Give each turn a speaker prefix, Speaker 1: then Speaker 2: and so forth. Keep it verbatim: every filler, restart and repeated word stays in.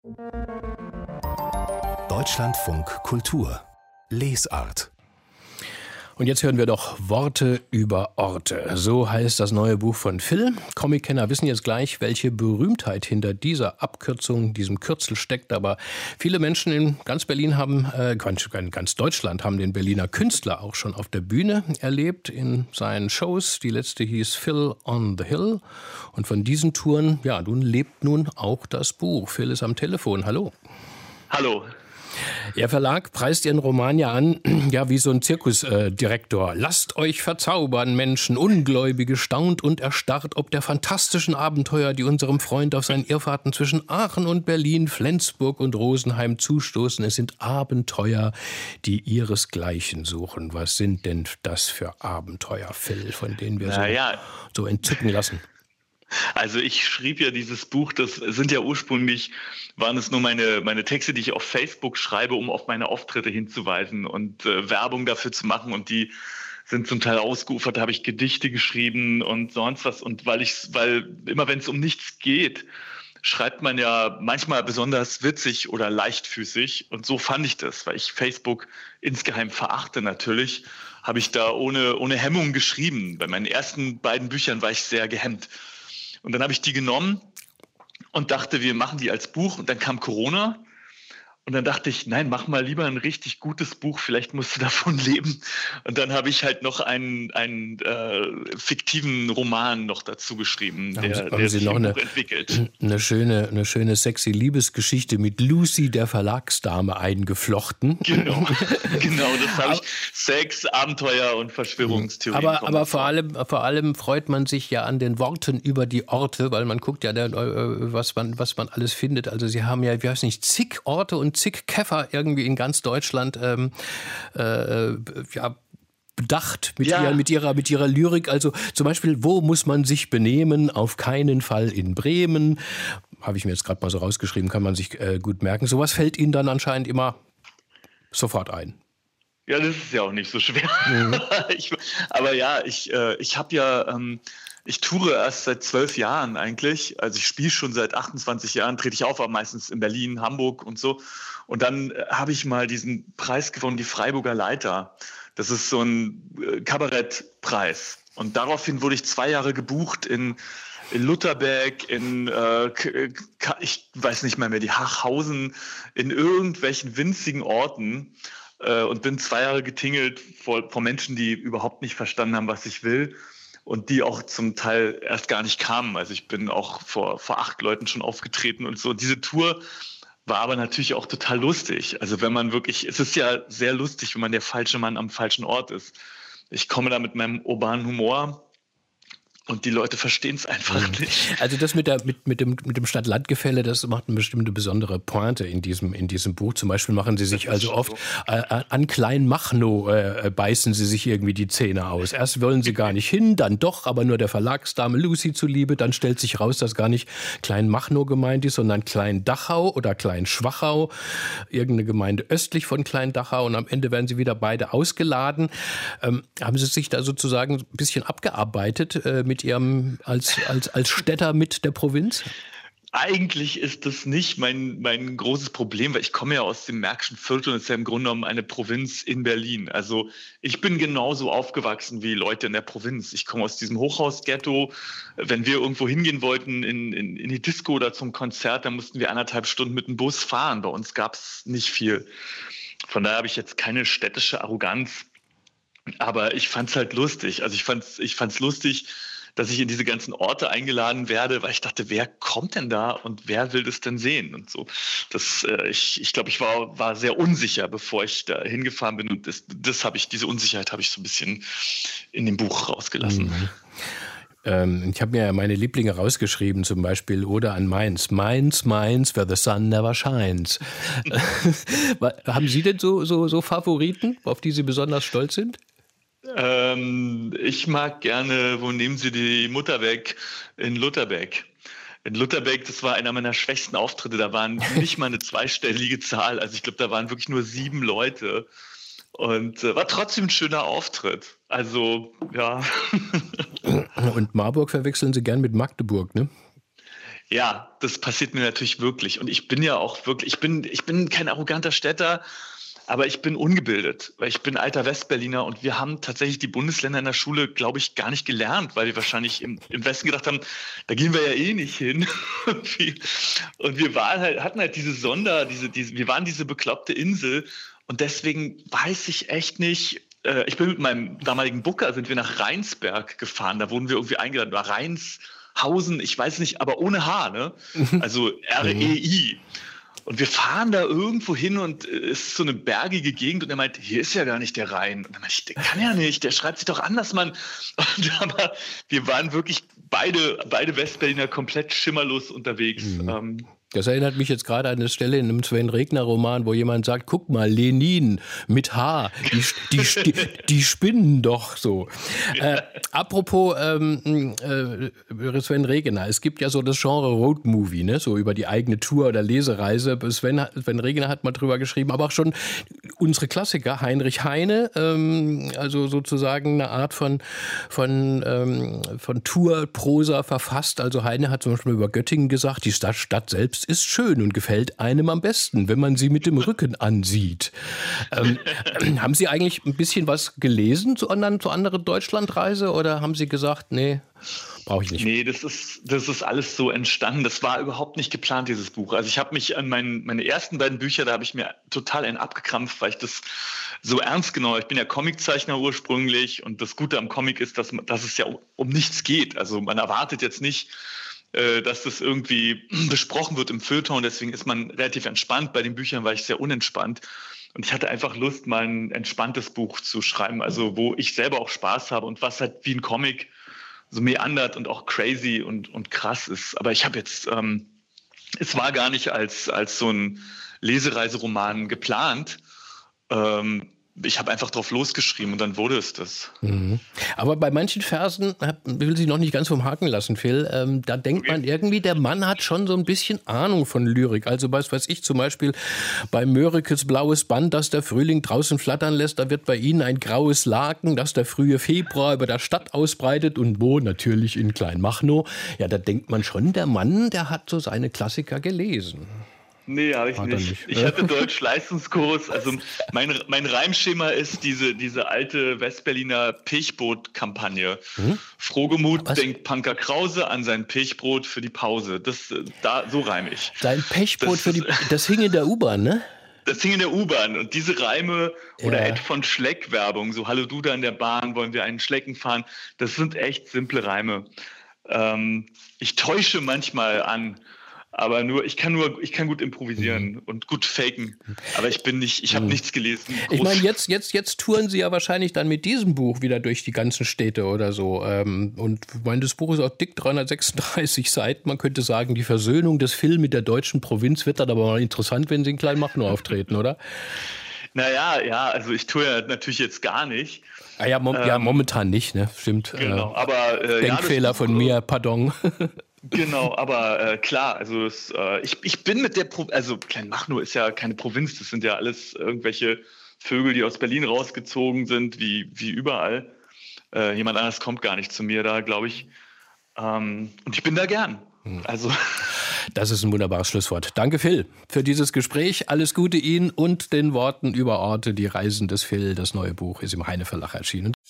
Speaker 1: Deutschlandfunk Kultur Lesart.
Speaker 2: Und jetzt hören wir doch Worte über Orte. So heißt das neue Buch von Phil. Comickenner wissen jetzt gleich, welche Berühmtheit hinter dieser Abkürzung, diesem Kürzel steckt. Aber viele Menschen in ganz Berlin haben, äh, in ganz Deutschland haben den Berliner Künstler auch schon auf der Bühne erlebt in seinen Shows. Die letzte hieß Phil on the Hill. Und von diesen Touren, ja, nun lebt nun auch das Buch. Phil ist am Telefon. Hallo.
Speaker 3: Hallo.
Speaker 2: Ihr Verlag preist Ihren Roman ja an, ja, wie so ein Zirkusdirektor. Lasst euch verzaubern, Menschen, Ungläubige, staunt und erstarrt, ob der fantastischen Abenteuer, die unserem Freund auf seinen Irrfahrten zwischen Aachen und Berlin, Flensburg und Rosenheim zustoßen. Es sind Abenteuer, die ihresgleichen suchen. Was sind denn das für Abenteuer, Phil, von denen wir so,
Speaker 3: naja.
Speaker 2: so entzücken lassen?
Speaker 3: Also ich schrieb ja dieses Buch, das sind ja ursprünglich, waren es nur meine, meine Texte, die ich auf Facebook schreibe, um auf meine Auftritte hinzuweisen und äh, Werbung dafür zu machen, und die sind zum Teil ausgeufert, da habe ich Gedichte geschrieben und sonst was, und weil ich, weil immer wenn es um nichts geht, schreibt man ja manchmal besonders witzig oder leichtfüßig, und so fand ich das, weil ich Facebook insgeheim verachte natürlich, habe ich da ohne, ohne Hemmung geschrieben. Bei meinen ersten beiden Büchern war ich sehr gehemmt. Und dann habe ich die genommen und dachte, wir machen die als Buch. Und dann kam Corona. Und dann dachte ich, nein, mach mal lieber ein richtig gutes Buch. Vielleicht musst du davon leben. Und dann habe ich halt noch einen, einen äh, fiktiven Roman noch dazu geschrieben, der,
Speaker 2: haben Sie,
Speaker 3: der
Speaker 2: Sie
Speaker 3: sich
Speaker 2: noch
Speaker 3: im
Speaker 2: eine,
Speaker 3: Buch entwickelt.
Speaker 2: Eine schöne, eine schöne sexy Liebesgeschichte mit Lucy, der Verlagsdame, eingeflochten.
Speaker 3: Genau, genau, das habe ich. Sex, Abenteuer und Verschwörungstheorien.
Speaker 2: Aber, aber vor allem, vor allem freut man sich ja an den Worten über die Orte, weil man guckt ja, was man, was man alles findet. Also Sie haben ja, ich weiß nicht, zig Orte und zig Käfer irgendwie in ganz Deutschland ähm, äh, ja, bedacht mit,
Speaker 3: ja.
Speaker 2: ihr, mit, ihrer, mit ihrer Lyrik. Also zum Beispiel, wo muss man sich benehmen? Auf keinen Fall in Bremen. Habe ich mir jetzt gerade mal so rausgeschrieben, kann man sich äh, gut merken. Sowas fällt Ihnen dann anscheinend immer sofort ein.
Speaker 3: Ja, das ist ja auch nicht so schwer. Mhm. ich, aber ja, ich, äh, ich habe ja... Ähm, Ich toure erst seit zwölf Jahren eigentlich. Also ich spiele schon seit achtundzwanzig Jahren, trete ich auf, aber meistens in Berlin, Hamburg und so. Und dann habe ich mal diesen Preis gewonnen, die Freiburger Leiter. Das ist so ein Kabarettpreis. Und daraufhin wurde ich zwei Jahre gebucht in, in Lutherberg, in, äh, ich weiß nicht mehr mehr, die Hachhausen, in irgendwelchen winzigen Orten. Äh, und bin zwei Jahre getingelt vor, vor Menschen, die überhaupt nicht verstanden haben, was ich will. Und die auch zum Teil erst gar nicht kamen. Also ich bin auch vor, vor acht Leuten schon aufgetreten und so. Und diese Tour war aber natürlich auch total lustig. Also wenn man wirklich, es ist ja sehr lustig, wenn man der falsche Mann am falschen Ort ist. Ich komme da mit meinem urbanen Humor und die Leute verstehen es einfach nicht.
Speaker 2: Also das mit, der, mit, mit dem, mit dem Stadt-Land-Gefälle, das macht eine bestimmte besondere Pointe in diesem, in diesem Buch. Zum Beispiel machen Sie sich also oft so. äh, an Kleinmachnow äh, beißen Sie sich irgendwie die Zähne aus. Erst wollen Sie gar nicht hin, dann doch, aber nur der Verlagsdame Lucy zuliebe. Dann stellt sich raus, dass gar nicht Kleinmachnow gemeint ist, sondern Klein-Dachau oder Klein-Schwachau. Irgendeine Gemeinde östlich von Klein-Dachau. Und am Ende werden Sie wieder beide ausgeladen. Ähm, haben Sie sich da sozusagen ein bisschen abgearbeitet äh, mit mit Ihrem als, als, als Städter mit der Provinz?
Speaker 3: Eigentlich ist das nicht mein, mein großes Problem, weil ich komme ja aus dem Märkischen Viertel und es ist ja im Grunde genommen eine Provinz in Berlin. Also ich bin genauso aufgewachsen wie Leute in der Provinz. Ich komme aus diesem Hochhausghetto. Wenn wir irgendwo hingehen wollten in, in, in die Disco oder zum Konzert, dann mussten wir anderthalb Stunden mit dem Bus fahren. Bei uns gab es nicht viel. Von daher habe ich jetzt keine städtische Arroganz. Aber ich fand es halt lustig. Also ich fand es ich fand's lustig, dass ich in diese ganzen Orte eingeladen werde, weil ich dachte, wer kommt denn da und wer will das denn sehen und so. Das, äh, ich ich glaube, ich war, war sehr unsicher, bevor ich da hingefahren bin, und das, das habe ich, diese Unsicherheit habe ich so ein bisschen in dem Buch rausgelassen.
Speaker 2: Mhm. Ähm, ich habe mir ja meine Lieblinge rausgeschrieben, zum Beispiel Oder an Mainz. Mainz, Mainz, where the sun never shines. Haben Sie denn so, so, so Favoriten, auf die Sie besonders stolz sind?
Speaker 3: Ähm, ich mag gerne, wo nehmen Sie die Mutter weg? In Lutherberg. In Lutherberg, das war einer meiner schwächsten Auftritte, da waren nicht mal eine zweistellige Zahl, also ich glaube, da waren wirklich nur sieben Leute und äh, war trotzdem ein schöner Auftritt. Also, ja.
Speaker 2: Und Marburg verwechseln Sie gern mit Magdeburg, ne?
Speaker 3: Ja, das passiert mir natürlich wirklich. Und ich bin ja auch wirklich, ich bin, ich bin kein arroganter Städter, aber ich bin ungebildet, weil ich bin alter Westberliner und wir haben tatsächlich die Bundesländer in der Schule, glaube ich, gar nicht gelernt, weil wir wahrscheinlich im, im Westen gedacht haben, da gehen wir ja eh nicht hin. Und wir waren halt, hatten halt diese Sonder, diese, diese, wir waren diese bekloppte Insel und deswegen weiß ich echt nicht, äh, ich bin mit meinem damaligen Booker, sind wir nach Rheinsberg gefahren, da wurden wir irgendwie eingeladen, war Rheinshausen, ich weiß nicht, aber ohne H, ne? Also R E I. Und wir fahren da irgendwo hin und es ist so eine bergige Gegend und er meint, hier ist ja gar nicht der Rhein. Und dann meinte ich, der kann ja nicht, der schreibt sich doch anders, Mann. Und aber wir waren wirklich beide, beide Westberliner komplett schimmerlos unterwegs.
Speaker 2: Mhm.
Speaker 3: Ähm,
Speaker 2: Das erinnert mich jetzt gerade an eine Stelle in einem Sven-Regner-Roman, wo jemand sagt, guck mal, Lenin mit H, die, die, die, die spinnen doch so. Äh, apropos ähm, äh, Sven Regner, es gibt ja so das Genre Roadmovie, ne? So über die eigene Tour oder Lesereise. Sven, Sven Regner hat mal drüber geschrieben, aber auch schon unsere Klassiker, Heinrich Heine, ähm, also sozusagen eine Art von, von, ähm, von Tour-Prosa verfasst. Also Heine hat zum Beispiel über Göttingen gesagt, die Stadt, Stadt selbst ist schön und gefällt einem am besten, wenn man sie mit dem Rücken ansieht. Ähm, äh, haben Sie eigentlich ein bisschen was gelesen zu anderen, zu anderen Deutschlandreise oder haben Sie gesagt, nee, brauche ich nicht?
Speaker 3: Nee, das ist, das ist alles so entstanden. Das war überhaupt nicht geplant, dieses Buch. Also ich habe mich an meinen, meine ersten beiden Bücher, da habe ich mir total einen abgekrampft, weil ich das so ernst genommen habe. Ich bin ja Comiczeichner ursprünglich und das Gute am Comic ist, dass, dass es ja um, um nichts geht. Also man erwartet jetzt nicht, dass das irgendwie besprochen wird im Feuilleton. Deswegen ist man relativ entspannt. Bei den Büchern war ich sehr unentspannt. Und ich hatte einfach Lust, mal ein entspanntes Buch zu schreiben, also wo ich selber auch Spaß habe und was halt wie ein Comic so meandert und auch crazy und, und krass ist. Aber ich habe jetzt, ähm, es war gar nicht als, als so ein Lesereiseroman geplant. Ähm, Ich habe einfach drauf losgeschrieben und dann wurde es das.
Speaker 2: Mhm. Aber bei manchen Versen, will sie noch nicht ganz vom Haken lassen, Phil, ähm, da denkt okay. man irgendwie, der Mann hat schon so ein bisschen Ahnung von Lyrik. Also was weiß ich zum Beispiel bei Mörikes blaues Band, das der Frühling draußen flattern lässt, da wird bei Ihnen ein graues Laken, das der frühe Februar über der Stadt ausbreitet und wo natürlich in Kleinmachnow. Ja, da denkt man schon, der Mann, der hat so seine Klassiker gelesen.
Speaker 3: Nee, habe ich nicht. nicht. Ich hatte Deutsch-Leistungskurs. Also mein, mein Reimschema ist diese, diese alte Westberliner Pechbrot-Kampagne. Hm? Frohgemut Was? denkt Panker Krause an sein Pechbrot für die Pause. Das, da, so reime ich.
Speaker 2: Sein Pechbrot das, für die Das hing in der U-Bahn, ne?
Speaker 3: Das hing in der U-Bahn. Und diese Reime oder ja. Ed von Schleck-Werbung, so Hallo du da in der Bahn, wollen wir einen Schlecken fahren, das sind echt simple Reime. Ähm, ich täusche manchmal an, aber nur, ich kann nur, ich kann gut improvisieren mhm. und gut faken. Aber ich bin nicht, ich habe mhm. nichts gelesen. Groß.
Speaker 2: Ich meine, jetzt, jetzt, jetzt touren Sie ja wahrscheinlich dann mit diesem Buch wieder durch die ganzen Städte oder so. Und ich meine, das Buch ist auch dick, dreihundertsechsunddreißig Seiten. Man könnte sagen, die Versöhnung des Phil mit der deutschen Provinz wird dann aber mal interessant, wenn Sie in Kleinmachnow auftreten, oder?
Speaker 3: Naja, ja, also ich tue ja natürlich jetzt gar nicht.
Speaker 2: Ah ja, mom- ähm, ja, momentan nicht, ne? Stimmt.
Speaker 3: Genau, aber äh,
Speaker 2: Denkfehler
Speaker 3: ja,
Speaker 2: von mir, pardon.
Speaker 3: Genau, aber äh, klar, also es, äh, ich, ich bin mit der, Pro- also Kleinmachnow ist ja keine Provinz, das sind ja alles irgendwelche Vögel, die aus Berlin rausgezogen sind, wie, wie überall. Äh, jemand anderes kommt gar nicht zu mir da, glaube ich. Ähm, und ich bin da gern. Also.
Speaker 2: Das ist ein wunderbares Schlusswort. Danke, Phil, für dieses Gespräch. Alles Gute Ihnen und den Worten über Orte, die Reisen des Phil. Das neue Buch ist im Heine Verlag erschienen.